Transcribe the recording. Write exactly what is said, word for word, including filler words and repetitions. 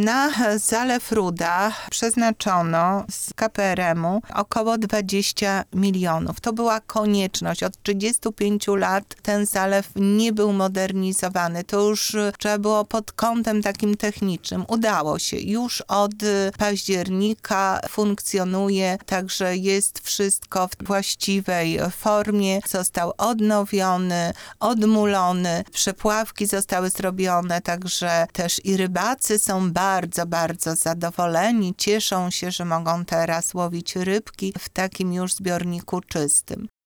Na Zalew Ruda przeznaczono z K P R M-u około dwadzieścia milionów. To była konieczność. Od trzydziestu pięciu lat ten zalew nie był modernizowany. To już trzeba było pod kątem takim technicznym. Udało się. Już od października funkcjonuje, także jest wszystko w właściwej formie. Został odnowiony, odmulony, przepławki zostały zrobione, także też i rybacy są bardzo, bardzo zadowoleni. Cieszą się, że mogą teraz łowić rybki w takim już zbiorniku czystym.